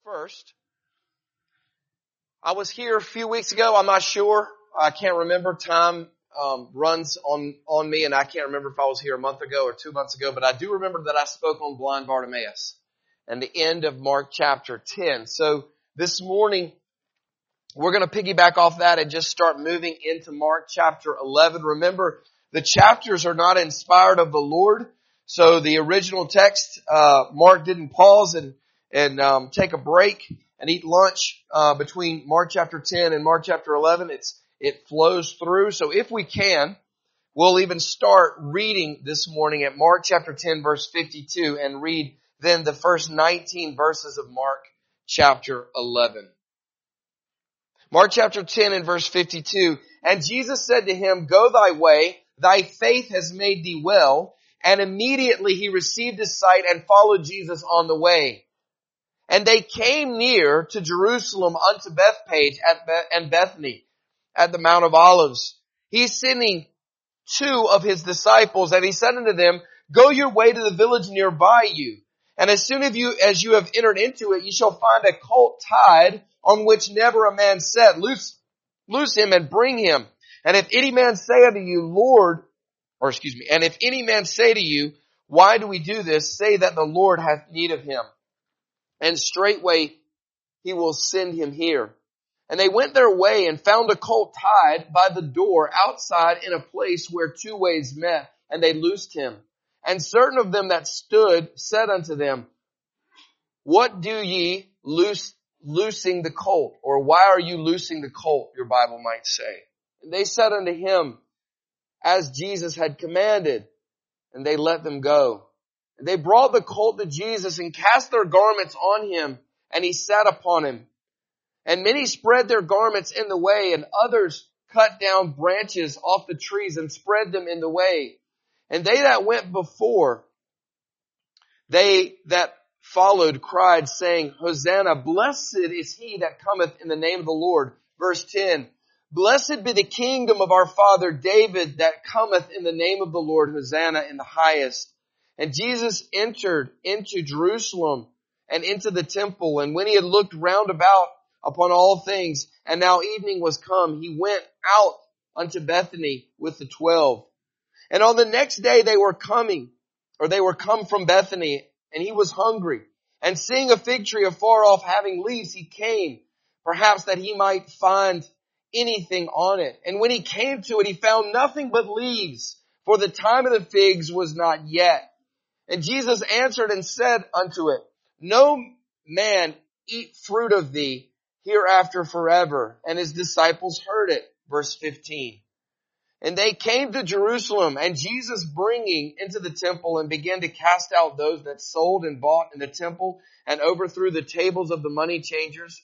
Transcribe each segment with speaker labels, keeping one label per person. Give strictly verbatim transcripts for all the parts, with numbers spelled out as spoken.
Speaker 1: first. I was here a few weeks ago. I'm not sure. I can't remember. Time um, runs on, on me, and I can't remember if I was here a month ago or two months ago, but I do remember that I spoke on blind Bartimaeus and the end of Mark chapter ten. So this morning, we're going to piggyback off that and just start moving into Mark chapter eleven. Remember, the chapters are not inspired of the Lord. So the original text, uh, Mark didn't pause and, and, um, take a break and eat lunch, uh, between Mark chapter ten and Mark chapter eleven. It's, it flows through. So if we can, we'll even start reading this morning at Mark chapter ten verse fifty-two and read then the first nineteen verses of Mark chapter eleven. Mark chapter ten and verse fifty-two, and Jesus said to him, "Go thy way, thy faith has made thee well." And immediately he received his sight and followed Jesus on the way. And they came near to Jerusalem unto Bethpage at Beth- and Bethany at the Mount of Olives. He's sending two of his disciples, and he said unto them, "Go your way to the village nearby you. And as soon as you, as you have entered into it, you shall find a colt tied on which never a man sat. Loose, loose him and bring him. And if any man say unto you, Lord, or excuse me, and if any man say to you, why do we do this? Say that the Lord hath need of him. And straightway he will send him here." And they went their way and found a colt tied by the door outside in a place where two ways met. And they loosed him. And certain of them that stood said unto them, "What do ye loose, loosing the colt?" Or why are you loosing the colt, your Bible might say. And they said unto him, as Jesus had commanded, and they let them go. And they brought the colt to Jesus and cast their garments on him, and he sat upon him. And many spread their garments in the way, and others cut down branches off the trees and spread them in the way. And they that went before, they that followed cried, saying, Hosanna, blessed is he that cometh in the name of the Lord. Verse ten, blessed be the kingdom of our father David that cometh in the name of the Lord. Hosanna in the highest. And Jesus entered into Jerusalem and into the temple. And when he had looked round about upon all things, and now evening was come, he went out unto Bethany with the twelve. And on the next day they were coming, or they were come from Bethany, and he was hungry. And seeing a fig tree afar off having leaves, he came, perhaps that he might find anything on it. And when he came to it, he found nothing but leaves, for the time of the figs was not yet. And Jesus answered and said unto it, No man eat fruit of thee hereafter forever. And his disciples heard it. Verse fifteen. And they came to Jerusalem, and Jesus bringing into the temple and began to cast out those that sold and bought in the temple, and overthrew the tables of the money changers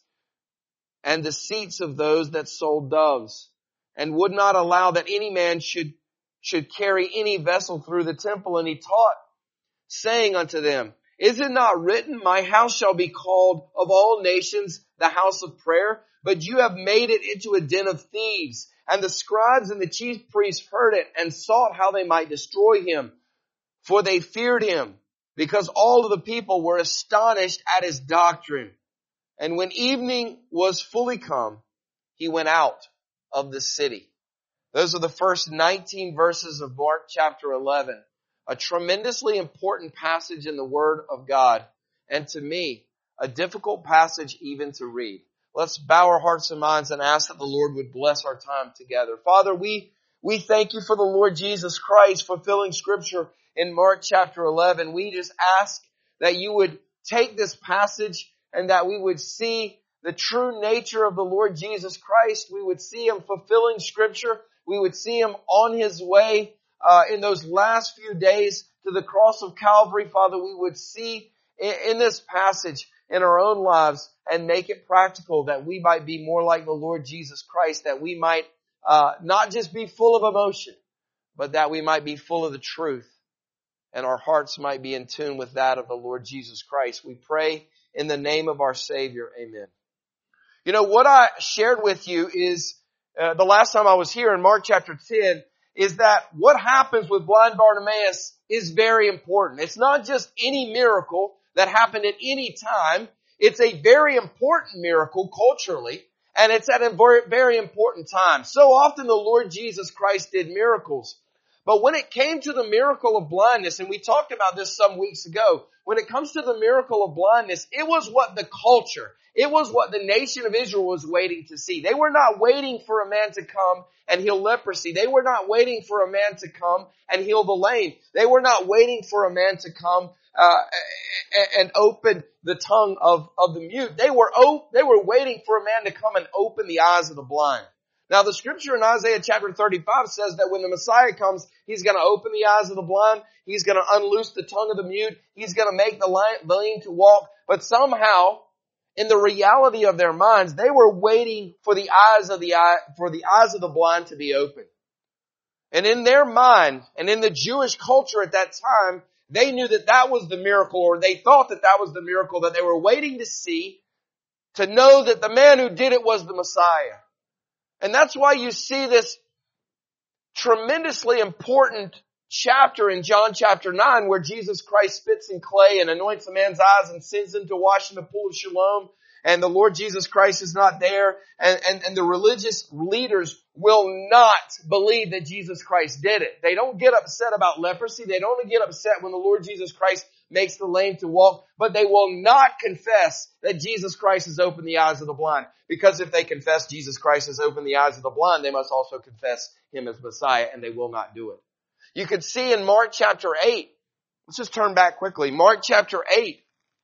Speaker 1: and the seats of those that sold doves, and would not allow that any man should, should carry any vessel through the temple. And he taught, saying unto them, Is it not written, My house shall be called of all nations the house of prayer? But you have made it into a den of thieves. And the scribes and the chief priests heard it, and sought how they might destroy him. For they feared him, because all of the people were astonished at his doctrine. And when evening was fully come, he went out of the city. Those are the first nineteen verses of Mark chapter eleven. A tremendously important passage in the Word of God. And to me, a difficult passage even to read. Let's bow our hearts and minds and ask that the Lord would bless our time together. Father, we, we thank you for the Lord Jesus Christ fulfilling Scripture in Mark chapter eleven. We just ask that you would take this passage and that we would see the true nature of the Lord Jesus Christ. We would see him fulfilling Scripture. We would see him on his way uh, in those last few days to the cross of Calvary. Father, we would see in, in this passage in our own lives and make it practical that we might be more like the Lord Jesus Christ, that we might uh, not just be full of emotion, but that we might be full of the truth and our hearts might be in tune with that of the Lord Jesus Christ. We pray in the name of our Savior. Amen. You know, what I shared with you is uh, the last time I was here in Mark chapter ten is that what happens with blind Bartimaeus is very important. It's not just any miracle that happened at any time. It's a very important miracle culturally, and it's at a very, very important time. So often the Lord Jesus Christ did miracles. But when it came to the miracle of blindness, and we talked about this some weeks ago, when it comes to the miracle of blindness, it was what the culture, it was what the nation of Israel was waiting to see. They were not waiting for a man to come and heal leprosy. They were not waiting for a man to come and heal the lame. They were not waiting for a man to come uh, and open the tongue of, of the mute. They were, op- they were waiting for a man to come and open the eyes of the blind. Now the scripture in Isaiah chapter thirty-five says that when the Messiah comes, He's going to open the eyes of the blind. He's going to unloose the tongue of the mute. He's going to make the lame to walk. But somehow, in the reality of their minds, they were waiting for the eyes of the eye, for the eyes of the blind to be opened. And in their mind, and in the Jewish culture at that time, they knew that that was the miracle, or they thought that that was the miracle that they were waiting to see, to know that the man who did it was the Messiah. And that's why you see this tremendously important chapter in John chapter nine where Jesus Christ spits in clay and anoints a man's eyes and sends him to wash in the pool of Siloam. And the Lord Jesus Christ is not there. And, and, and the religious leaders will not believe that Jesus Christ did it. They don't get upset about leprosy. They don't get upset when the Lord Jesus Christ makes the lame to walk. But they will not confess that Jesus Christ has opened the eyes of the blind. Because if they confess Jesus Christ has opened the eyes of the blind, they must also confess Him as Messiah, and they will not do it. You could see in Mark chapter eight, let's just turn back quickly. Mark chapter eight,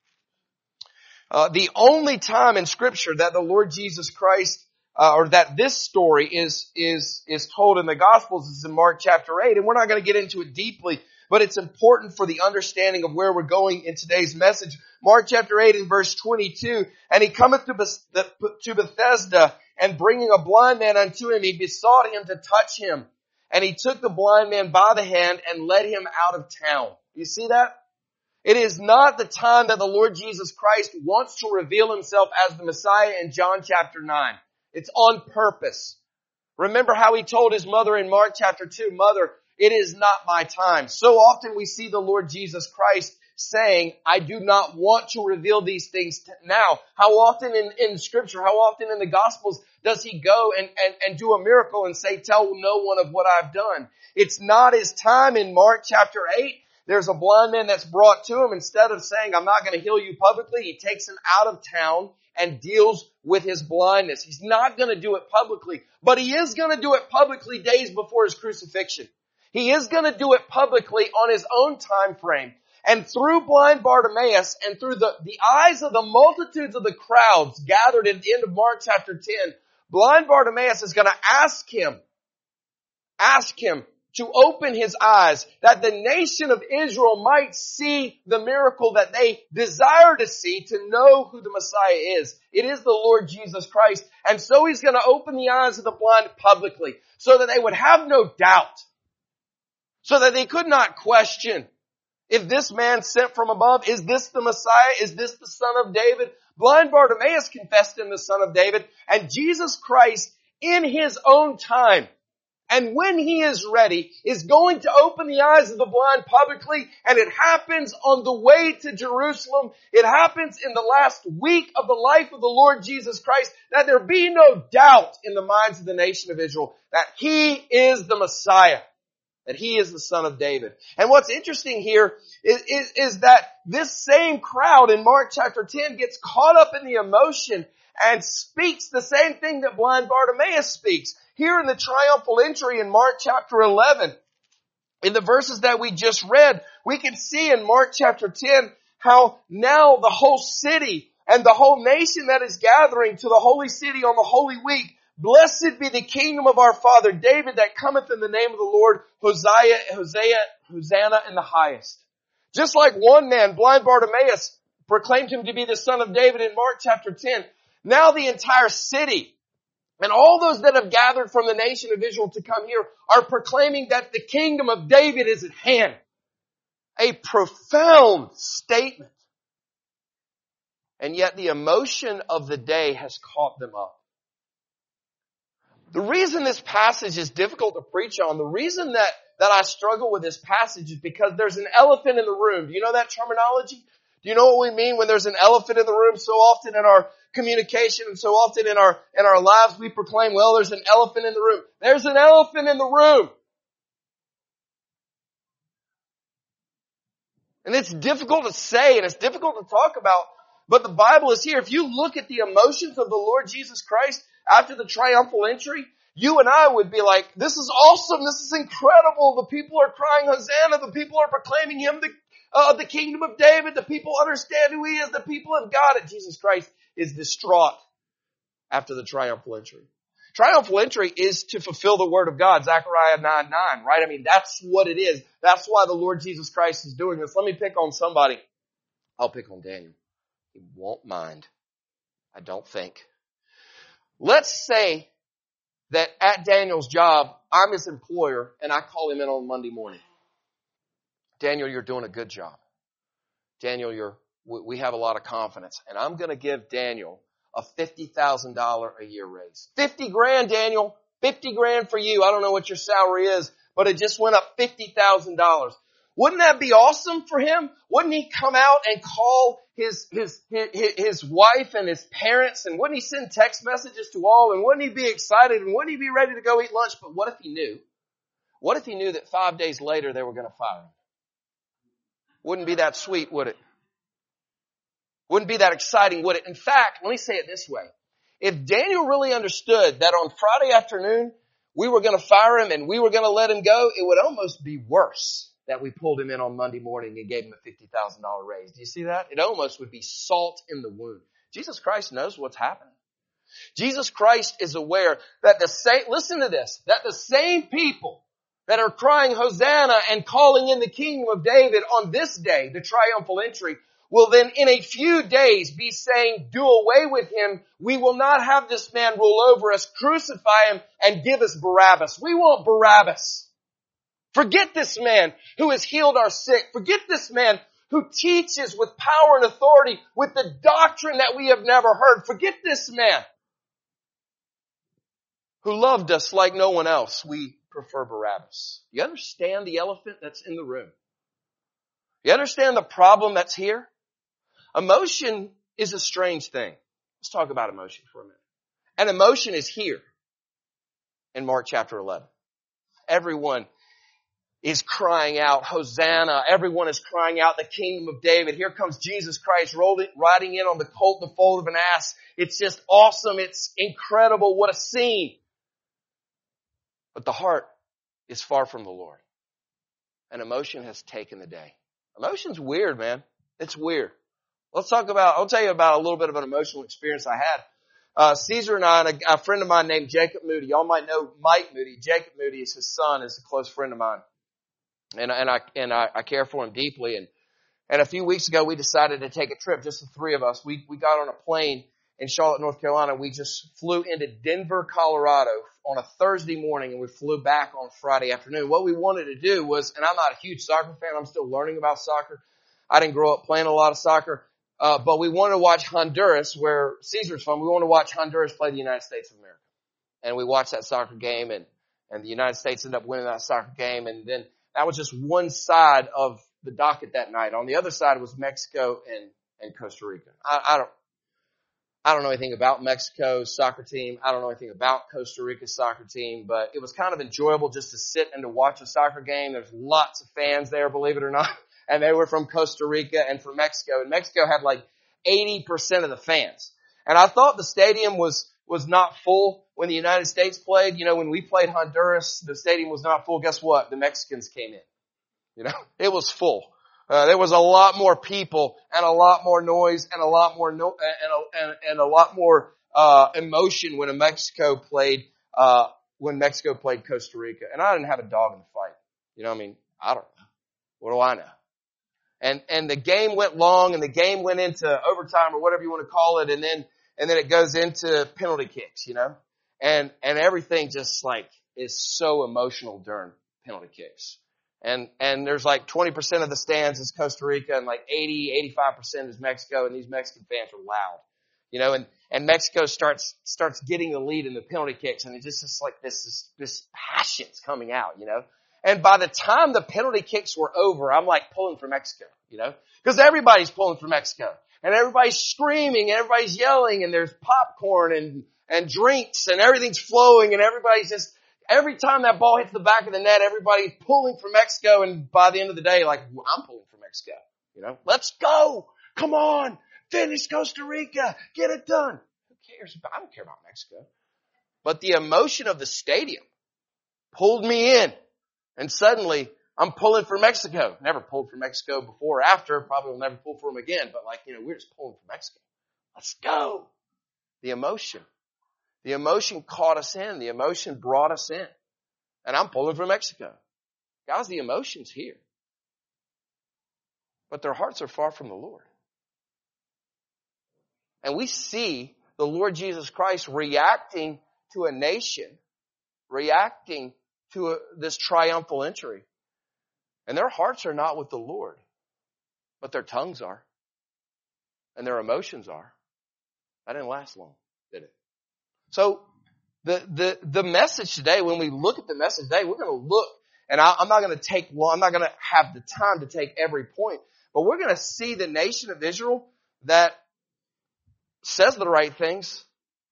Speaker 1: uh, the only time in Scripture that the Lord Jesus Christ, uh, or that this story is, is, is told in the Gospels is in Mark chapter eight, and we're not going to get into it deeply, but it's important for the understanding of where we're going in today's message. Mark chapter eight and verse twenty-two, and he cometh to, Beth- to Bethesda, and bringing a blind man unto him, he besought him to touch him. And he took the blind man by the hand and led him out of town. You see that? It is not the time that the Lord Jesus Christ wants to reveal Himself as the Messiah in John chapter nine. It's on purpose. Remember how He told His mother in Mark chapter two, Mother, it is not my time. So often we see the Lord Jesus Christ saying, I do not want to reveal these things now. How often in, in Scripture, how often in the Gospels does He go and, and, and do a miracle and say, tell no one of what I've done? It's not His time. In Mark chapter eight, there's a blind man that's brought to Him. Instead of saying, I'm not going to heal you publicly, He takes him out of town and deals with his blindness. He's not going to do it publicly, but He is going to do it publicly days before His crucifixion. He is going to do it publicly on His own time frame. And through blind Bartimaeus and through the, the eyes of the multitudes of the crowds gathered at the end of Mark chapter ten, blind Bartimaeus is going to ask him, ask him to open his eyes that the nation of Israel might see the miracle that they desire to see, to know who the Messiah is. It is the Lord Jesus Christ. And so He's going to open the eyes of the blind publicly so that they would have no doubt, so that they could not question, if this man sent from above, is this the Messiah? Is this the Son of David? Blind Bartimaeus confessed Him the Son of David, and Jesus Christ in His own time, and when He is ready, is going to open the eyes of the blind publicly, and it happens on the way to Jerusalem. It happens in the last week of the life of the Lord Jesus Christ, that there be no doubt in the minds of the nation of Israel that He is the Messiah, that He is the Son of David. And what's interesting here is, is, is that this same crowd in Mark chapter ten gets caught up in the emotion and speaks the same thing that blind Bartimaeus speaks. Here in the triumphal entry in Mark chapter eleven, in the verses that we just read, we can see in Mark chapter ten how now the whole city and the whole nation that is gathering to the holy city on the Holy Week, blessed be the kingdom of our father David that cometh in the name of the Lord, Hosea, Hosea, Hosanna in the highest. Just like one man, blind Bartimaeus, proclaimed Him to be the Son of David in Mark chapter ten, now the entire city and all those that have gathered from the nation of Israel to come here are proclaiming that the kingdom of David is at hand. A profound statement. And yet the emotion of the day has caught them up. The reason this passage is difficult to preach on, the reason that, that I struggle with this passage is because there's an elephant in the room. Do you know that terminology? Do you know what we mean when there's an elephant in the room? So often in our communication and so often in our, in our lives we proclaim, well, there's an elephant in the room. There's an elephant in the room. And it's difficult to say and it's difficult to talk about, but the Bible is here. If you look at the emotions of the Lord Jesus Christ after the triumphal entry, you and I would be like, this is awesome. This is incredible. The people are crying Hosanna. The people are proclaiming Him the, uh, the kingdom of David. The people understand who He is. The people have got it. Jesus Christ is distraught after the triumphal entry. Triumphal entry is to fulfill the word of God, Zechariah nine nine, right? I mean, that's what it is. That's why the Lord Jesus Christ is doing this. Let me pick on somebody. I'll pick on Daniel. He won't mind. I don't think. Let's say that at Daniel's job, I'm his employer and I call him in on Monday morning. Daniel, you're doing a good job. Daniel, you're, we have a lot of confidence. And I'm going to give Daniel a fifty thousand dollars a year raise. fifty grand, Daniel. fifty grand for you. I don't know what your salary is, but it just went up fifty thousand dollars. Wouldn't that be awesome for him? Wouldn't he come out and call his, his, his, his wife and his parents, and wouldn't he send text messages to all, and wouldn't he be excited, and wouldn't he be ready to go eat lunch? But what if he knew? What if he knew that five days later they were going to fire him? Wouldn't be that sweet, would it? Wouldn't be that exciting, would it? In fact, let me say it this way. If Daniel really understood that on Friday afternoon we were going to fire him and we were going to let him go, it would almost be worse that we pulled him in on Monday morning and gave him a fifty thousand dollars raise. Do you see that? It almost would be salt in the wound. Jesus Christ knows what's happening. Jesus Christ is aware that the same, listen to this, that the same people that are crying Hosanna and calling in the kingdom of David on this day, the triumphal entry, will then in a few days be saying, do away with him. We will not have this man rule over us, crucify him, and give us Barabbas. We want Barabbas. Forget this man who has healed our sick. Forget this man who teaches with power and authority, with the doctrine that we have never heard. Forget this man who loved us like no one else. We prefer Barabbas. You understand the elephant that's in the room? You understand the problem that's here? Emotion is a strange thing. Let's talk about emotion for a minute. And emotion is here in Mark chapter eleven. Everyone is crying out, Hosanna. Everyone is crying out, the kingdom of David. Here comes Jesus Christ riding in on the colt, the foal of an ass. It's just awesome. It's incredible. What a scene. But the heart is far from the Lord. And emotion has taken the day. Emotion's weird, man. It's weird. Let's talk about, I'll tell you about a little bit of an emotional experience I had. Uh, Caesar and I, and a, a friend of mine named Jacob Moody. Y'all might know Mike Moody. Jacob Moody is his son, is a close friend of mine. And, and I, and I, I care for him deeply. And, and a few weeks ago, we decided to take a trip, just the three of us. We, we got on a plane in Charlotte, North Carolina. We just flew into Denver, Colorado on a Thursday morning, and we flew back on Friday afternoon. What we wanted to do was, and I'm not a huge soccer fan. I'm still learning about soccer. I didn't grow up playing a lot of soccer. Uh, but we wanted to watch Honduras, where Caesar's from. We wanted to watch Honduras play the United States of America. And we watched that soccer game, and, and the United States ended up winning that soccer game. And then that was just one side of the docket that night. On the other side was Mexico and, and Costa Rica. I, I don't, I don't know anything about Mexico's soccer team. I don't know anything about Costa Rica's soccer team, but it was kind of enjoyable just to sit and to watch a soccer game. There's lots of fans there, believe it or not. And they were from Costa Rica and from Mexico. And Mexico had like eighty percent of the fans. And I thought the stadium was, was not full when the United States played. You know, when we played Honduras, the stadium was not full. Guess what? The Mexicans came in. You know, it was full. Uh, there was a lot more people and a lot more noise and a lot more no, and, and, and a lot more, uh, emotion when Mexico played, uh, when Mexico played Costa Rica. And I didn't have a dog in the fight. You know, I mean, I don't know. What do I know? And, and the game went long and the game went into overtime or whatever you want to call it. And then, and then it goes into penalty kicks, you know, and, and everything just like is so emotional during penalty kicks. And, and there's like twenty percent of the stands is Costa Rica and like eighty, eighty-five percent is Mexico. And these Mexican fans are loud, you know, and, and Mexico starts, starts getting the lead in the penalty kicks. And it just is like this, this, this passion's coming out, you know. And by the time the penalty kicks were over, I'm like pulling for Mexico, you know, because everybody's pulling for Mexico and everybody's screaming and everybody's yelling and there's popcorn and, and drinks and everything's flowing and everybody's just, every time that ball hits the back of the net, everybody's pulling for Mexico. And by the end of the day, like, well, I'm pulling for Mexico, you know, let's go. Come on. Finish Costa Rica. Get it done. Who cares? I don't care about Mexico. But the emotion of the stadium pulled me in. And suddenly, I'm pulling for Mexico. Never pulled for Mexico before or after. Probably will never pull for them again. But like, you know, we're just pulling for Mexico. Let's go. The emotion. The emotion caught us in. The emotion brought us in. And I'm pulling for Mexico. Guys, the emotion's here. But their hearts are far from the Lord. And we see the Lord Jesus Christ reacting to a nation, reacting to a, this triumphal entry. And their hearts are not with the Lord, but their tongues are. And their emotions are. That didn't last long, did it? So the, the, the message today, when we look at the message today, we're going to look, and I, I'm not going to take long, I'm not going to have the time to take every point, but we're going to see the nation of Israel that says the right things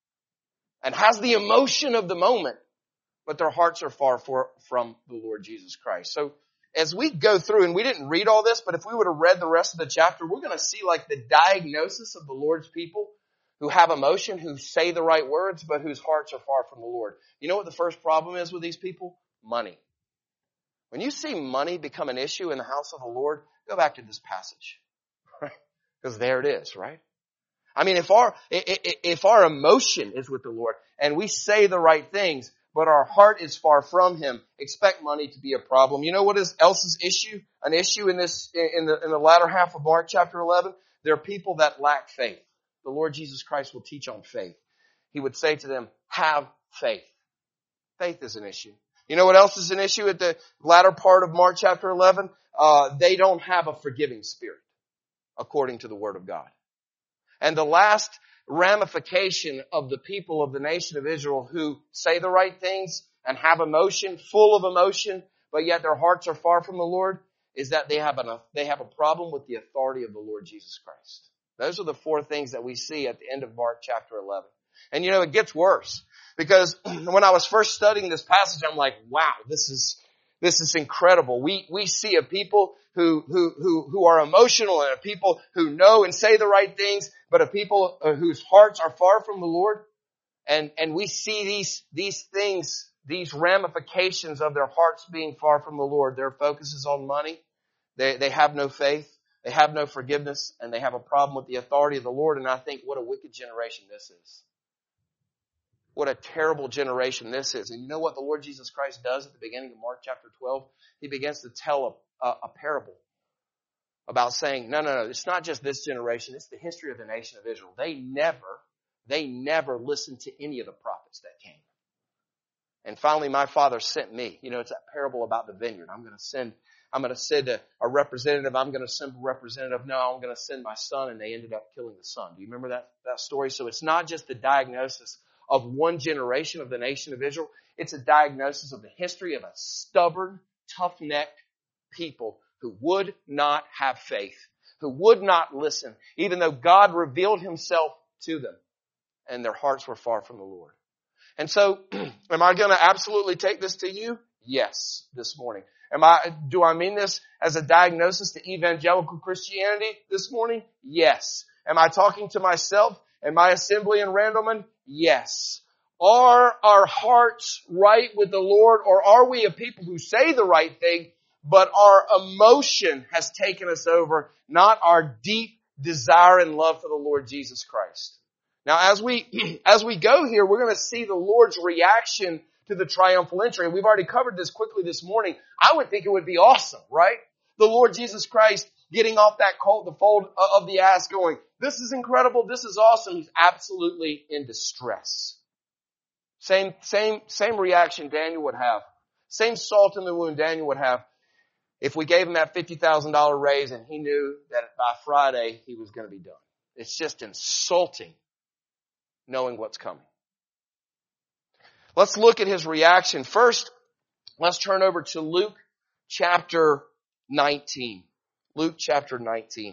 Speaker 1: and has the emotion of the moment, but their hearts are far for, from the Lord Jesus Christ. So as we go through, and we didn't read all this, but if we would have read the rest of the chapter, we're going to see like the diagnosis of the Lord's people who have emotion, who say the right words, but whose hearts are far from the Lord. You know what the first problem is with these people? Money. When you see money become an issue in the house of the Lord, go back to this passage. Right? Because there it is, right? I mean, if our, if our emotion is with the Lord and we say the right things, but our heart is far from Him, expect money to be a problem. You know what is else's issue? An issue in this, in the, in the latter half of Mark chapter eleven? There are people that lack faith. The Lord Jesus Christ will teach on faith. He would say to them, have faith. Faith is an issue. You know what else is an issue at the latter part of Mark chapter eleven? Uh, they don't have a forgiving spirit, according to the Word of God. And the last ramification of the people of the nation of Israel who say the right things and have emotion, full of emotion, but yet their hearts are far from the Lord, is that they have a, they have a problem with the authority of the Lord Jesus Christ. Those are the four things that we see at the end of Mark chapter eleven. And you know, it gets worse. Because when I was first studying this passage, I'm like, wow, this is, this is incredible. We, we see a people who, who, who, who are emotional and a people who know and say the right things, but a people whose hearts are far from the Lord. And, and we see these, these things, these ramifications of their hearts being far from the Lord. Their focus is on money. They, they have no faith. They have no forgiveness, and they have a problem with the authority of the Lord. And I think, what a wicked generation this is. What a terrible generation this is. And you know what the Lord Jesus Christ does at the beginning of Mark chapter twelve? He begins to tell a, a, a parable about saying, no, no, no, it's not just this generation. It's the history of the nation of Israel. They never, they never listened to any of the prophets that came. And finally, my Father sent me. You know, it's that parable about the vineyard. I'm going to send, I'm going to send a, a representative. I'm going to send a representative. No, I'm going to send my son. And they ended up killing the son. Do you remember that, that story? So it's not just the diagnosis of one generation of the nation of Israel. It's a diagnosis of the history of a stubborn, tough-necked people who would not have faith, who would not listen, even though God revealed Himself to them, and their hearts were far from the Lord. And so, am I going to absolutely take this to you? Yes, this morning. Am I, do I mean this as a diagnosis to evangelical Christianity this morning? Yes. Am I talking to myself and my assembly in Randleman? Yes. Are our hearts right with the Lord, or are we a people who say the right thing, but our emotion has taken us over, not our deep desire and love for the Lord Jesus Christ? Now, as we, as we go here, we're going to see the Lord's reaction to the triumphal entry. We've already covered this quickly this morning. I would think it would be awesome, right? The Lord Jesus Christ getting off that colt, the fold of the ass, going, this is incredible, this is awesome. He's absolutely in distress. Same, same, same reaction Daniel would have. Same salt in the wound Daniel would have if we gave him that fifty thousand dollars raise and he knew that by Friday he was going to be done. It's just insulting knowing what's coming. Let's look at his reaction. First, Let's turn over to Luke chapter nineteen. Luke chapter nineteen.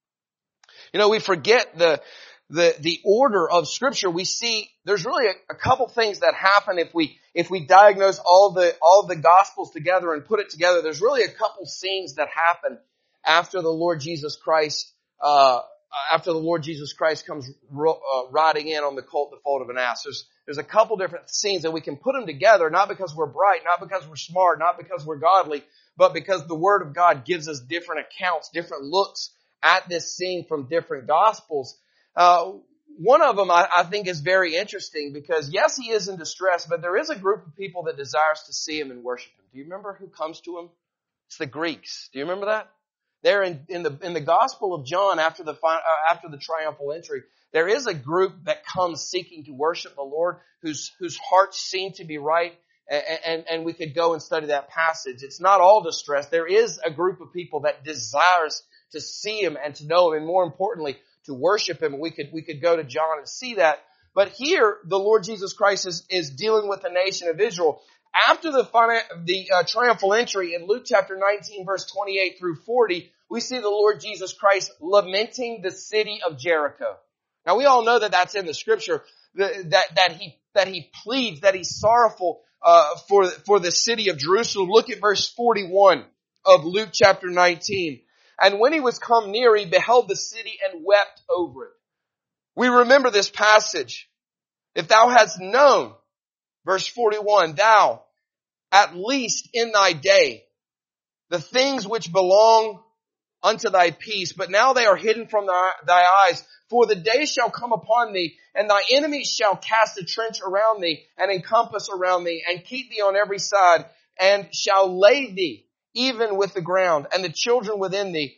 Speaker 1: You know, we forget the, the, the order of Scripture. We see there's really a, a couple things that happen if we, if we diagnose all the, all the Gospels together and put it together. There's really a couple scenes that happen after the Lord Jesus Christ, uh, after the Lord Jesus Christ comes ro- uh, riding in on the colt, the foal of an ass. There's, there's a couple different scenes, and we can put them together, not because we're bright, not because we're smart, not because we're godly, but because the Word of God gives us different accounts, different looks at this scene from different Gospels. Uh, one of them I, I think is very interesting because, yes, he is in distress, but there is a group of people that desires to see him and worship him. Do you remember who comes to him? It's the Greeks. Do you remember that? There in, in the in the Gospel of John, after the uh, after the triumphal entry, there is a group that comes seeking to worship the Lord, whose whose hearts seem to be right, and, and and we could go and study that passage. It's not all distress. There is a group of people that desires to see him and to know him, and more importantly, to worship him. We could we could go to John and see that. But here, the Lord Jesus Christ is is dealing with the nation of Israel. After the the uh, triumphal entry in Luke chapter nineteen, verse twenty-eight through forty, we see the Lord Jesus Christ lamenting the city of Jericho. Now we all know that that's in the Scripture. That that he that he pleads, that he's sorrowful uh, for for the city of Jerusalem. Look at verse forty-one of Luke chapter nineteen. And when he was come near, he beheld the city and wept over it. We remember this passage. If thou hadst known, verse forty-one, thou, at least in thy day, the things which belong unto thy peace, but now they are hidden from thy, thy eyes. For the day shall come upon thee, and thy enemies shall cast a trench around thee, and encompass around thee, and keep thee on every side, and shall lay thee even with the ground, and the children within thee,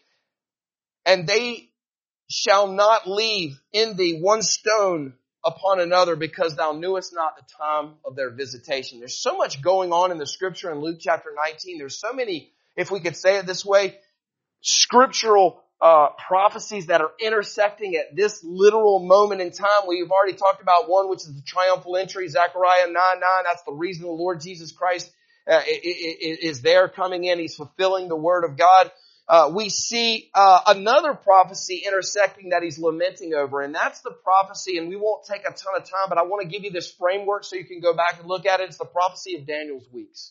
Speaker 1: and they shall not leave in thee one stone upon another, because thou knewest not the time of their visitation. There's so much going on in the Scripture in Luke chapter nineteen. There's so many, if we could say it this way, scriptural uh prophecies that are intersecting at this literal moment in time. We've already talked about one, which is the triumphal entry, Zechariah nine nine. That's the reason the Lord Jesus Christ uh, is there coming in. He's fulfilling the Word of God. Uh, we see uh, another prophecy intersecting that he's lamenting over, and that's the prophecy, and we won't take a ton of time, but I want to give you this framework so you can go back and look at it. It's the prophecy of Daniel's weeks.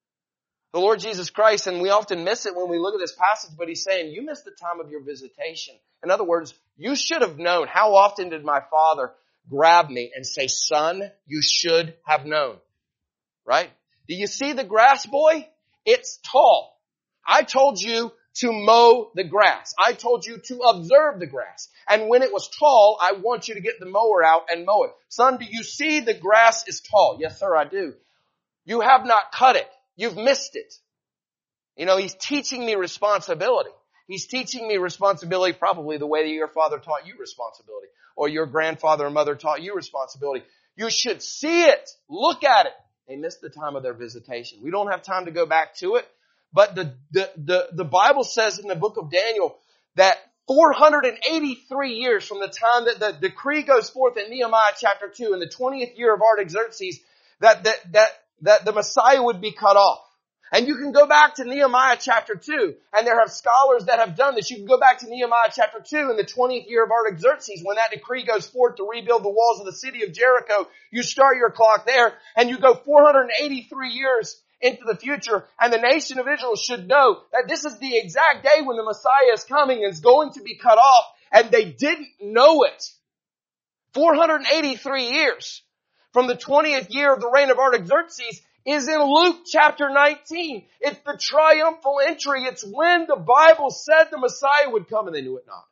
Speaker 1: The Lord Jesus Christ, and we often miss it when we look at this passage, but he's saying, you missed the time of your visitation. In other words, you should have known. How often did my father grab me and say, son, you should have known? Right? Do you see the grass, boy? It's tall. I told you to mow the grass. I told you to observe the grass. And when it was tall, I want you to get the mower out and mow it. Son, do you see the grass is tall? Yes, sir, I do. You have not cut it. You've missed it. You know, he's teaching me responsibility. He's teaching me responsibility probably the way that your father taught you responsibility, or your grandfather and mother taught you responsibility. You should see it. Look at it. They missed the time of their visitation. We don't have time to go back to it, but the, the, the, the Bible says in the book of Daniel that four hundred eighty-three years from the time that the decree goes forth in Nehemiah chapter two, in the twentieth year of Artaxerxes, that, that, that, that the Messiah would be cut off. And you can go back to Nehemiah chapter two, and there have scholars that have done this. You can go back to Nehemiah chapter two in the twentieth year of Artaxerxes, when that decree goes forth to rebuild the walls of the city of Jericho. You start your clock there, and you go four hundred eighty-three years into the future, and the nation of Israel should know that this is the exact day when the Messiah is coming and is going to be cut off, and they didn't know it. four hundred eighty-three years from the twentieth year of the reign of Artaxerxes is in Luke chapter nineteen. It's the triumphal entry. It's when the Bible said the Messiah would come, and they knew it not.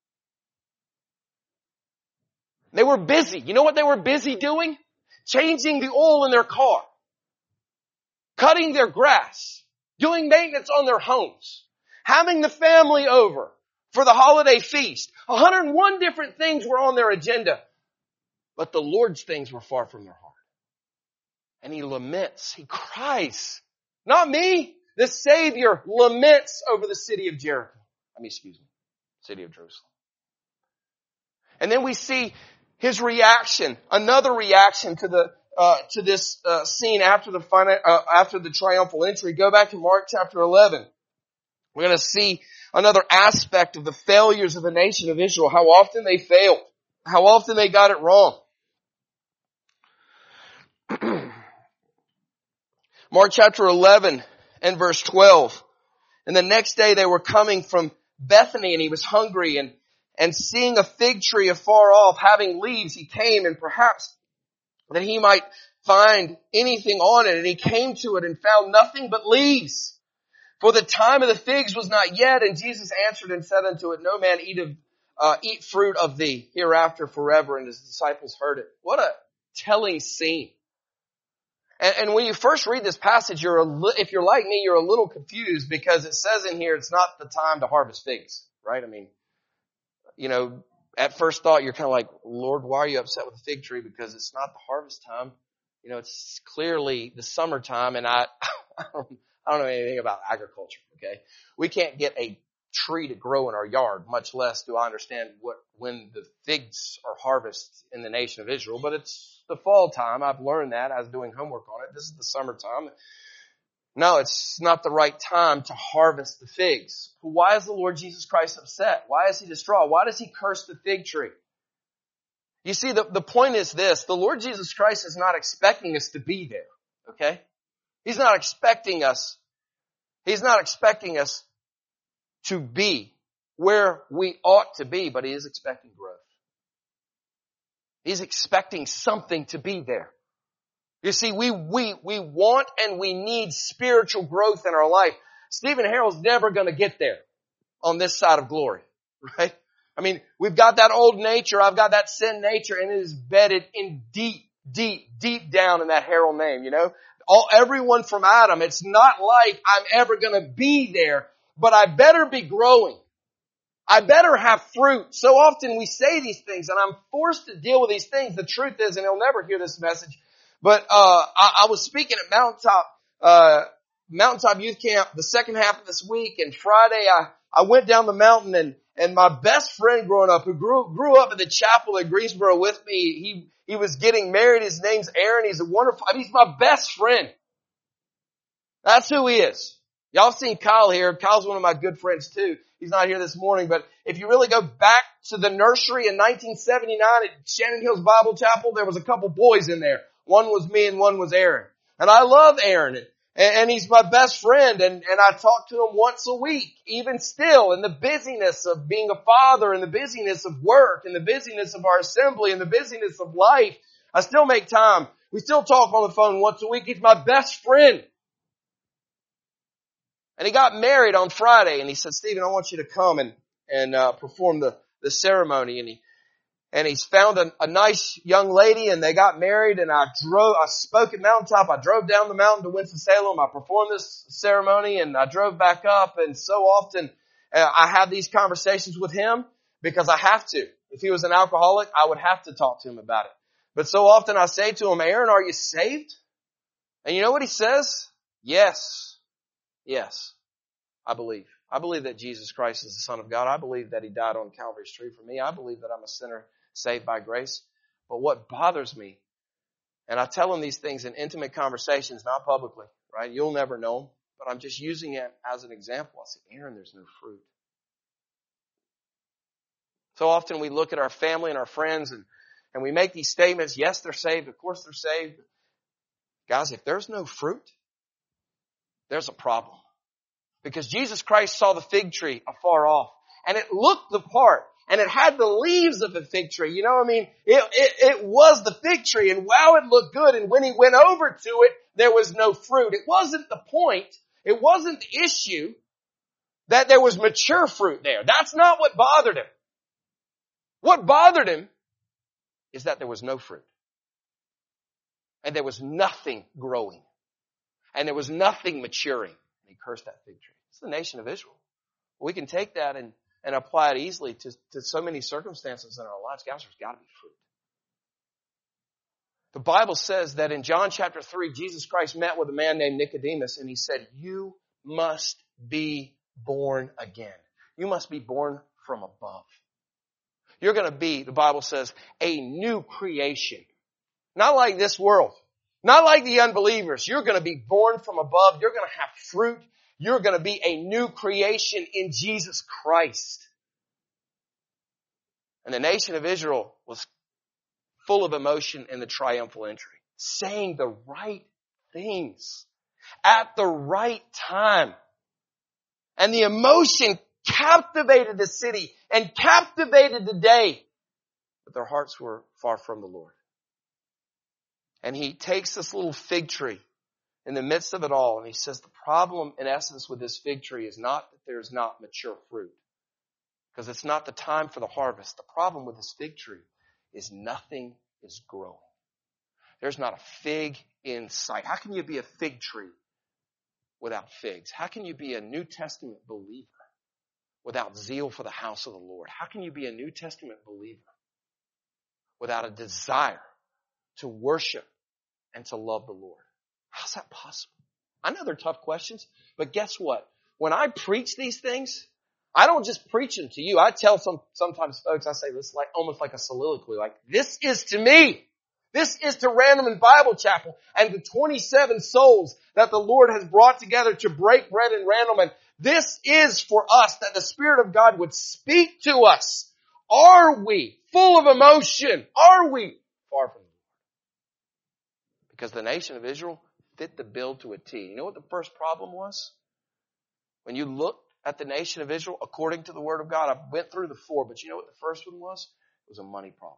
Speaker 1: They were busy. You know what they were busy doing? Changing the oil in their car, cutting their grass, doing maintenance on their homes, having the family over for the holiday feast. one hundred one different things were on their agenda, but the Lord's things were far from their heart. And he laments, he cries. Not me. The Savior laments over the city of Jericho. I mean, excuse me, city of Jerusalem. And then we see his reaction, another reaction to the, uh, to this uh, scene after the final, uh, after the triumphal entry. Go back to Mark chapter eleven. We're going to see another aspect of the failures of the nation of Israel. How often they failed. How often they got it wrong. Mark chapter eleven and verse twelve. And the next day they were coming from Bethany, and he was hungry, and, and seeing a fig tree afar off having leaves, he came, and perhaps that he might find anything on it. And he came to it and found nothing but leaves. For the time of the figs was not yet. And Jesus answered and said unto it, No man eat of, uh, eat fruit of thee hereafter forever. And his disciples heard it. What a telling scene. And, and when you first read this passage, you're a li- if you're like me, you're a little confused because it says in here it's not the time to harvest figs, right? I mean, you know, at first thought you're kind of like, Lord, why are you upset with the fig tree? Because it's not the harvest time. You know, it's clearly the summertime, and I, I don't, I don't know anything about agriculture. Okay, we can't get a tree to grow in our yard, much less do I understand what when the figs are harvested in the nation of Israel. But it's the fall time. I've learned that. I was doing homework on it. This is the summertime. No, it's not the right time to harvest the figs. Why is the Lord Jesus Christ upset? Why is he distraught? Why does he curse the fig tree? You see, the, the point is this. The Lord Jesus Christ is not expecting us to be there. Okay? He's not expecting us. He's not expecting us to be where we ought to be, but he is expecting growth. He's expecting something to be there. You see, we, we, we want and we need spiritual growth in our life. Stephen Harrell's never going to get there on this side of glory, right? I mean, we've got that old nature. I've got that sin nature, and it is bedded in deep, deep, deep down in that Harrell name, you know? All, everyone from Adam. It's not like I'm ever going to be there, but I better be growing. I better have fruit. So often we say these things, and I'm forced to deal with these things. The truth is, and he'll never hear this message, but uh I, I was speaking at Mountaintop uh Mountaintop Youth Camp the second half of this week, and Friday I I went down the mountain, and and my best friend growing up, who grew grew up in the chapel at Greensboro with me, he he was getting married. His name's Aaron. He's a wonderful. I mean, he's my best friend. That's who he is. Y'all have seen Kyle here. Kyle's one of my good friends too. He's not here this morning, but if you really go back to the nursery in nineteen seventy-nine at Shannon Hills Bible Chapel, there was a couple boys in there. One was me and one was Aaron. And I love Aaron. And, and he's my best friend. And, and I talk to him once a week, even still, in the busyness of being a father, in the busyness of work, in the busyness of our assembly, in the busyness of life. I still make time. We still talk on the phone once a week. He's my best friend. And he got married on Friday, and he said, Stephen, I want you to come and, and, uh, perform the, the ceremony. And he, and he's found a, a nice young lady, and they got married, and I drove, I spoke at Mountaintop. I drove down the mountain to Winston-Salem. I performed this ceremony, and I drove back up. And so often, uh, I have these conversations with him because I have to. If he was an alcoholic, I would have to talk to him about it. But so often I say to him, Aaron, are you saved? And you know what he says? Yes. Yes, I believe. I believe that Jesus Christ is the Son of God. I believe that he died on Calvary's tree for me. I believe that I'm a sinner saved by grace. But what bothers me, and I tell him these things in intimate conversations, not publicly, right? You'll never know them, but I'm just using it as an example. I say, Aaron, there's no fruit. So often we look at our family and our friends, and, and we make these statements. Yes, they're saved. Of course they're saved. Guys, if there's no fruit, there's a problem. Because Jesus Christ saw the fig tree afar off, and it looked the part, and it had the leaves of the fig tree. You know what I mean? It, it, it was the fig tree, and wow, it looked good. And when he went over to it, there was no fruit. It wasn't the point. It wasn't the issue that there was mature fruit there. That's not what bothered him. What bothered him is that there was no fruit. And there was nothing growing. And there was nothing maturing. And he cursed that fig tree. It's the nation of Israel. We can take that and, and apply it easily to, to so many circumstances in our lives. Guys, there's got to be fruit. The Bible says that in John chapter three, Jesus Christ met with a man named Nicodemus, and he said, you must be born again. You must be born from above. You're going to be, the Bible says, a new creation. Not like this world. Not like the unbelievers. You're going to be born from above. You're going to have fruit. You're going to be a new creation in Jesus Christ. And the nation of Israel was full of emotion in the triumphal entry, saying the right things at the right time. And the emotion captivated the city and captivated the day. But their hearts were far from the Lord. And he takes this little fig tree in the midst of it all, and he says the problem, in essence, with this fig tree is not that there's not mature fruit, because it's not the time for the harvest. The problem with this fig tree is nothing is growing. There's not a fig in sight. How can you be a fig tree without figs? How can you be a New Testament believer without zeal for the house of the Lord? How can you be a New Testament believer without a desire to worship and to love the Lord? How's that possible? I know they're tough questions, but guess what? When I preach these things, I don't just preach them to you. I tell some, sometimes folks, I say this like, almost like a soliloquy, like, this is to me. This is to Randleman Bible Chapel and the twenty-seven souls that the Lord has brought together to break bread in Randleman. This is for us, that the Spirit of God would speak to us. Are we full of emotion? Are we far from the Lord? Because the nation of Israel fit the bill to a T. You know what the first problem was? When you look at the nation of Israel, according to the Word of God, I went through the four, but you know what the first one was? It was a money problem.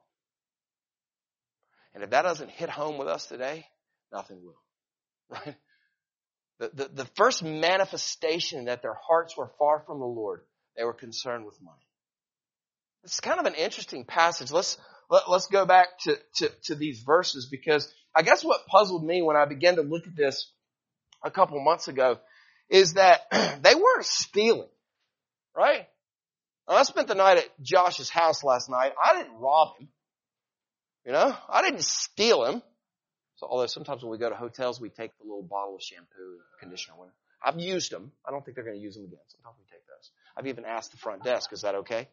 Speaker 1: And if that doesn't hit home with us today, nothing will. Right? The, the, the first manifestation that their hearts were far from the Lord, they were concerned with money. It's kind of an interesting passage. Let's, let, let's go back to, to, to these verses, because I guess what puzzled me when I began to look at this a couple months ago is that they weren't stealing, right? Now, I spent the night at Josh's house last night. I didn't rob him. You know, I didn't steal him. So, although sometimes when we go to hotels, we take the little bottle of shampoo and conditioner. I've used them. I don't think they're going to use them again. Sometimes we take those. I've even asked the front desk, is that okay?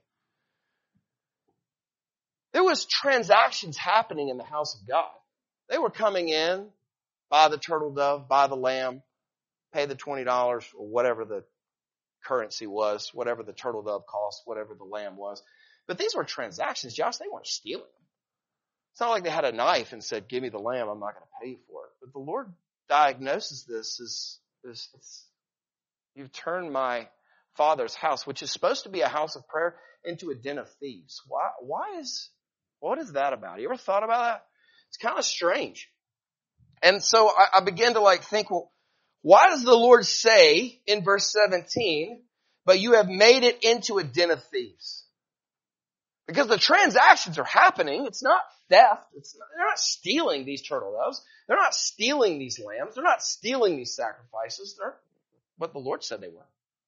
Speaker 1: There was transactions happening in the house of God. They were coming in, buy the turtle dove, buy the lamb, pay the twenty dollars or whatever the currency was, whatever the turtle dove cost, whatever the lamb was. But these were transactions, Josh. They weren't stealing them. It's not like they had a knife and said, give me the lamb, I'm not going to pay you for it. But the Lord diagnoses this as, as, as you've turned my Father's house, which is supposed to be a house of prayer, into a den of thieves. Why, why is, what is that about? You ever thought about that? It's kind of strange. And so I, I began to like think, well, why does the Lord say in verse seventeen, but you have made it into a den of thieves? Because the transactions are happening. It's not theft. It's not, they're not stealing these turtle doves. They're not stealing these lambs. They're not stealing these sacrifices. They're what the Lord said they were.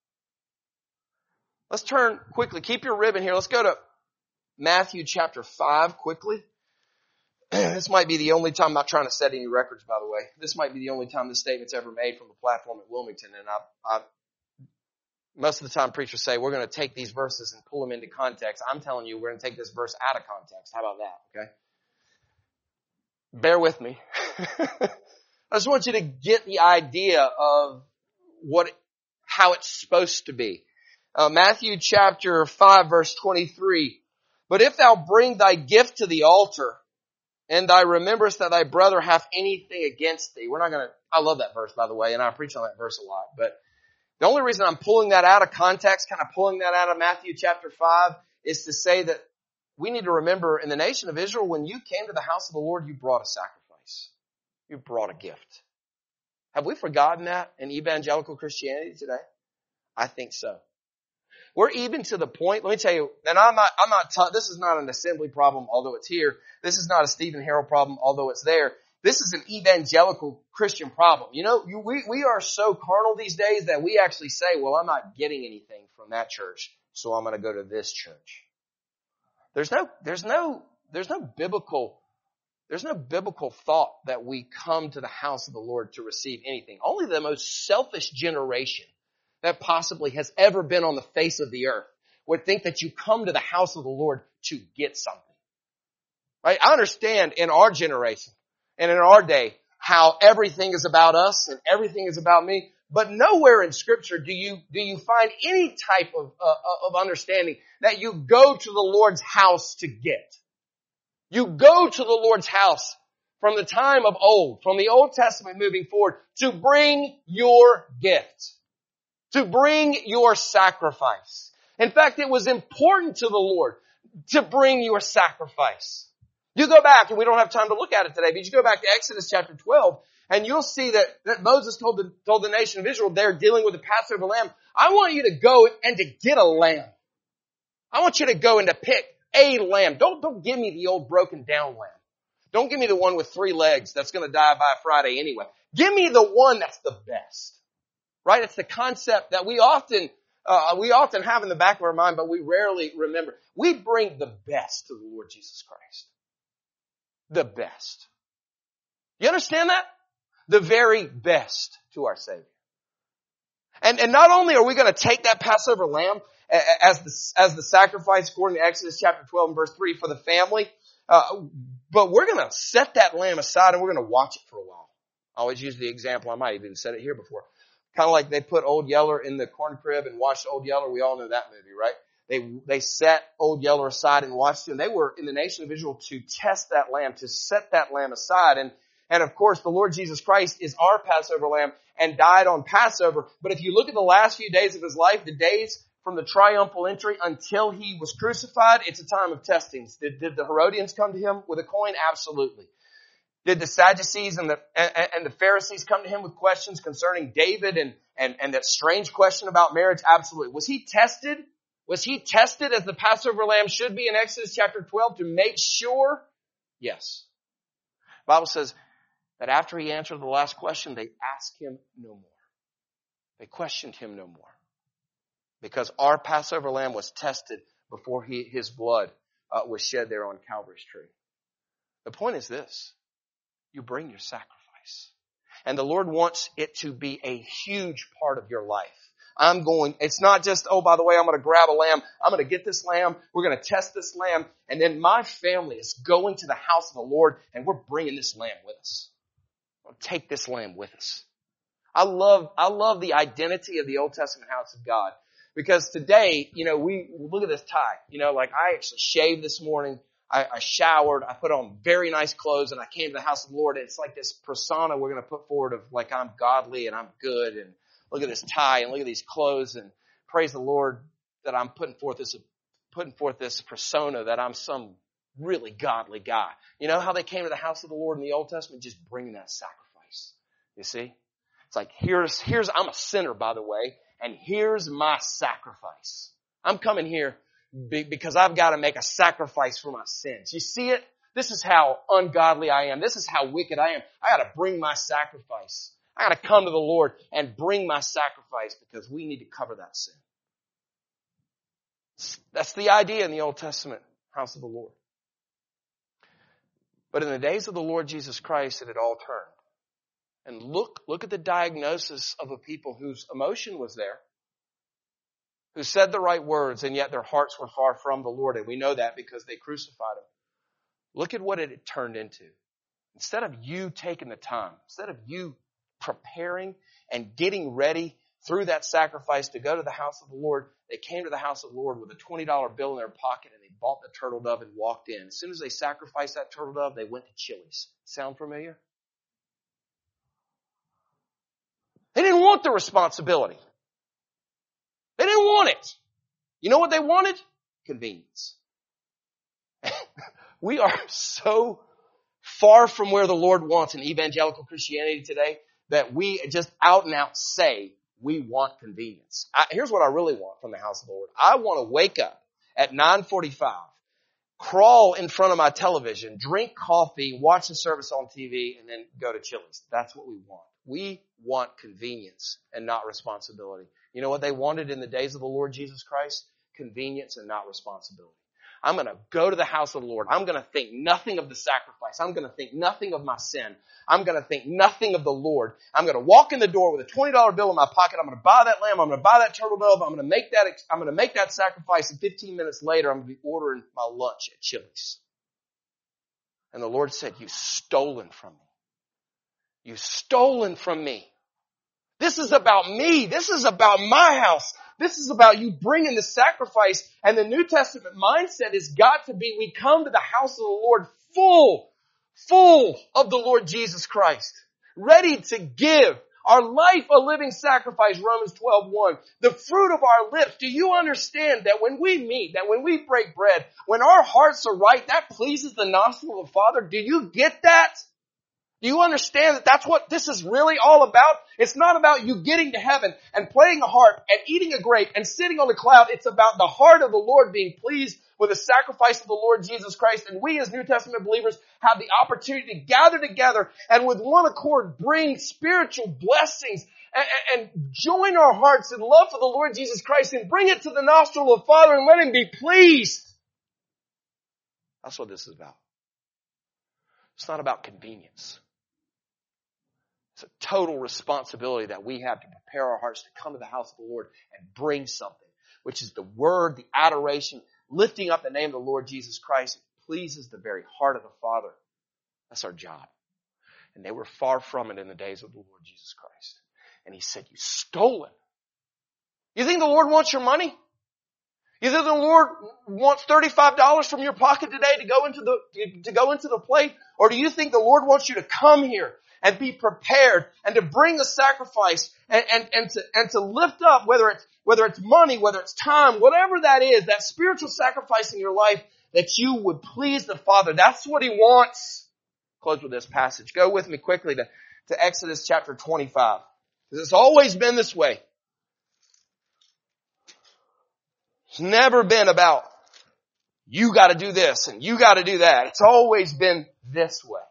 Speaker 1: Let's turn quickly. Keep your ribbon here. Let's go to Matthew chapter five quickly. This might be the only time, I'm not trying to set any records, by the way. This might be the only time this statement's ever made from the platform at Wilmington. And I, I most of the time preachers say, we're going to take these verses and pull them into context. I'm telling you, we're going to take this verse out of context. How about that? Okay. Bear with me. I just want you to get the idea of what, how it's supposed to be. Uh, Matthew chapter five verse twenty-three. But if thou bring thy gift to the altar, and thy rememberest that thy brother hath anything against thee. We're not going to, I love that verse, by the way, and I preach on that verse a lot. But the only reason I'm pulling that out of context, kind of pulling that out of Matthew chapter five, is to say that we need to remember in the nation of Israel, when you came to the house of the Lord, you brought a sacrifice. You brought a gift. Have we forgotten that in evangelical Christianity today? I think so. We're even to the point, let me tell you, and I'm not, I'm not, t- this is not an assembly problem, although it's here. This is not a Stephen Harrell problem, although it's there. This is an evangelical Christian problem. You know, you, we, we are so carnal these days that we actually say, well, I'm not getting anything from that church, so I'm going to go to this church. There's no, there's no, there's no biblical, there's no biblical thought that we come to the house of the Lord to receive anything. Only the most selfish generation that possibly has ever been on the face of the earth would think that you come to the house of the Lord to get something. Right? I understand in our generation and in our day how everything is about us and everything is about me. But nowhere in Scripture do you do you find any type of uh, of understanding that you go to the Lord's house to get. You go to the Lord's house from the time of old, from the Old Testament moving forward, to bring your gift, to bring your sacrifice. In fact, it was important to the Lord to bring your sacrifice. You go back, and we don't have time to look at it today, but you go back to Exodus chapter twelve, and you'll see that, that Moses told the, told the nation of Israel they're dealing with the Passover lamb. I want you to go and to get a lamb. I want you to go and to pick a lamb. Don't, don't give me the old broken down lamb. Don't give me the one with three legs that's going to die by Friday anyway. Give me the one that's the best. Right? It's the concept that we often, uh, we often have in the back of our mind, but we rarely remember. We bring the best to the Lord Jesus Christ. The best. You understand that? The very best to our Savior. And, and not only are we going to take that Passover lamb as the, as the sacrifice according to Exodus chapter twelve and verse three for the family, uh, but we're going to set that lamb aside and we're going to watch it for a while. I always use the example, I might have even said it here before. Kind of like they put Old Yeller in the corn crib and watched Old Yeller. We all know that movie, right? They, they set Old Yeller aside and watched him. They were in the nation of Israel to test that lamb, to set that lamb aside. And, and of course, the Lord Jesus Christ is our Passover lamb and died on Passover. But if you look at the last few days of his life, the days from the triumphal entry until he was crucified, it's a time of testings. Did, did the Herodians come to him with a coin? Absolutely. Did the Sadducees and the, and, and the Pharisees come to him with questions concerning David and, and, and that strange question about marriage? Absolutely. Was he tested? Was he tested as the Passover lamb should be in Exodus chapter twelve to make sure? Yes. The Bible says that after he answered the last question, they asked him no more. They questioned him no more. Because our Passover lamb was tested before he, his blood uh, was shed there on Calvary's tree. The point is this. You bring your sacrifice. And the Lord wants it to be a huge part of your life. I'm going, it's not just, oh, by the way, I'm going to grab a lamb. I'm going to get this lamb. We're going to test this lamb. And then my family is going to the house of the Lord and we're bringing this lamb with us. We'll take this lamb with us. I love, I love the identity of the Old Testament house of God. Because today, you know, we, look at this tie. You know, like I actually shaved this morning. I, I showered. I put on very nice clothes and I came to the house of the Lord. And it's like this persona we're going to put forward of like I'm godly and I'm good and look at this tie and look at these clothes and praise the Lord that I'm putting forth this, putting forth this persona that I'm some really godly guy. You know how they came to the house of the Lord in the Old Testament? Just bringing that sacrifice. You see? It's like, here's, here's, I'm a sinner, by the way, and here's my sacrifice. I'm coming here because I've got to make a sacrifice for my sins. You see it? This is how ungodly I am. This is how wicked I am. I got to bring my sacrifice. I got to come to the Lord and bring my sacrifice because we need to cover that sin. That's the idea in the Old Testament house of the Lord. But in the days of the Lord Jesus Christ, it had all turned. And look, look at the diagnosis of a people whose emotion was there, who said the right words, and yet their hearts were far from the Lord. And we know that because they crucified him. Look at what it had turned into. Instead of you taking the time, instead of you preparing and getting ready through that sacrifice to go to the house of the Lord, they came to the house of the Lord with a twenty dollar bill in their pocket and they bought the turtle dove and walked in. As soon as they sacrificed that turtle dove, they went to Chili's. Sound familiar? They didn't want the responsibility. They didn't want it. You know what they wanted? Convenience. We are so far from where the Lord wants in evangelical Christianity today that we just out and out say we want convenience. I, here's what I really want from the house of the Lord. I want to wake up at nine forty-five, crawl in front of my television, drink coffee, watch the service on T V, and then go to Chili's. That's what we want. We want convenience and not responsibility. You know what they wanted in the days of the Lord Jesus Christ? Convenience and not responsibility. I'm going to go to the house of the Lord. I'm going to think nothing of the sacrifice. I'm going to think nothing of my sin. I'm going to think nothing of the Lord. I'm going to walk in the door with a twenty dollar bill in my pocket. I'm going to buy that lamb. I'm going to buy that turtle dove. I'm going to make that, I'm going to make that sacrifice. And fifteen minutes later, I'm going to be ordering my lunch at Chili's. And the Lord said, you've stolen from me. You've stolen from me. This is about me. This is about my house. This is about you bringing the sacrifice. And the New Testament mindset has got to be, we come to the house of the Lord full, full of the Lord Jesus Christ, ready to give our life a living sacrifice, Romans twelve one. The fruit of our lips. Do you understand that when we meet, that when we break bread, when our hearts are right, that pleases the nostril of the Father? Do you get that? Do you understand that that's what this is really all about? It's not about you getting to heaven and playing a harp and eating a grape and sitting on a cloud. It's about the heart of the Lord being pleased with the sacrifice of the Lord Jesus Christ. And we as New Testament believers have the opportunity to gather together and with one accord bring spiritual blessings and, and join our hearts in love for the Lord Jesus Christ and bring it to the nostril of the Father and let Him be pleased. That's what this is about. It's not about convenience. It's a total responsibility that we have to prepare our hearts to come to the house of the Lord and bring something, which is the word, the adoration, lifting up the name of the Lord Jesus Christ. It pleases the very heart of the Father. That's our job. And they were far from it in the days of the Lord Jesus Christ. And He said, you stole it. You think the Lord wants your money? You think the Lord wants thirty-five dollars from your pocket today to go into the, to go into the plate? Or do you think the Lord wants you to come here and be prepared and to bring the sacrifice and, and, and to, and to lift up, whether it's, whether it's money, whether it's time, whatever that is, that spiritual sacrifice in your life, that you would please the Father. That's what He wants. Close with this passage. Go with me quickly to, to Exodus chapter twenty-five. Because it's always been this way. It's never been about, you gotta do this and you gotta do that. It's always been this way.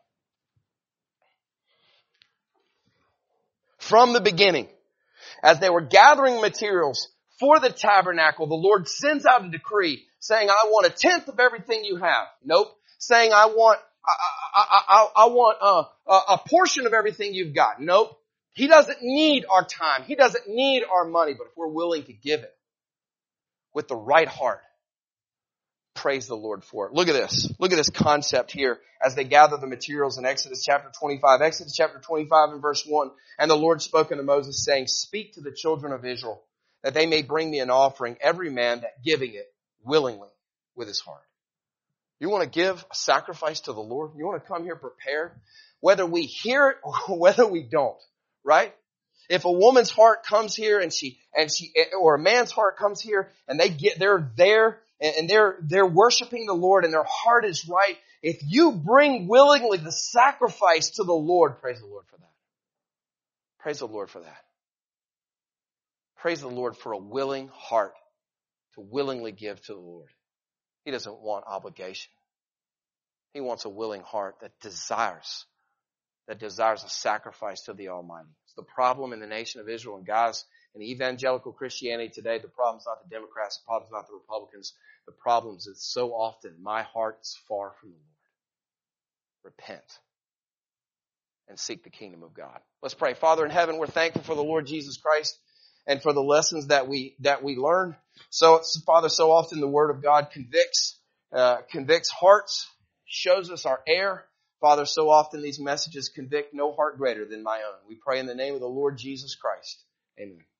Speaker 1: From the beginning, as they were gathering materials for the tabernacle, the Lord sends out a decree saying, I want a tenth of everything you have. Nope. Saying, I want, I, I, I, I want a, a portion of everything you've got. Nope. He doesn't need our time. He doesn't need our money, but if we're willing to give it with the right heart, praise the Lord for it. Look at this. Look at this concept here as they gather the materials in Exodus chapter twenty-five. Exodus chapter twenty-five and verse one. And the Lord spoke unto Moses, saying, speak to the children of Israel, that they may bring me an offering, every man that giving it willingly with his heart. You want to give a sacrifice to the Lord? You want to come here prepared? Whether we hear it or whether we don't, right? If a woman's heart comes here and she, and she, or a man's heart comes here and they get, they're there and they're, they're worshiping the Lord and their heart is right. If you bring willingly the sacrifice to the Lord, praise the Lord for that. Praise the Lord for that. Praise the Lord for a willing heart to willingly give to the Lord. He doesn't want obligation. He wants a willing heart that desires, that desires a sacrifice to the Almighty. It's the problem in the nation of Israel. And guys, in evangelical Christianity today, the problem's not the Democrats, the problem's not the Republicans. The problem is that so often my heart is far from the Lord. Repent and seek the kingdom of God. Let's pray. Father in heaven, we're thankful for the Lord Jesus Christ and for the lessons that we that we learn. So, Father, so often the Word of God convicts, uh, convicts hearts, shows us our error. Father, so often these messages convict no heart greater than my own. We pray in the name of the Lord Jesus Christ. Amen.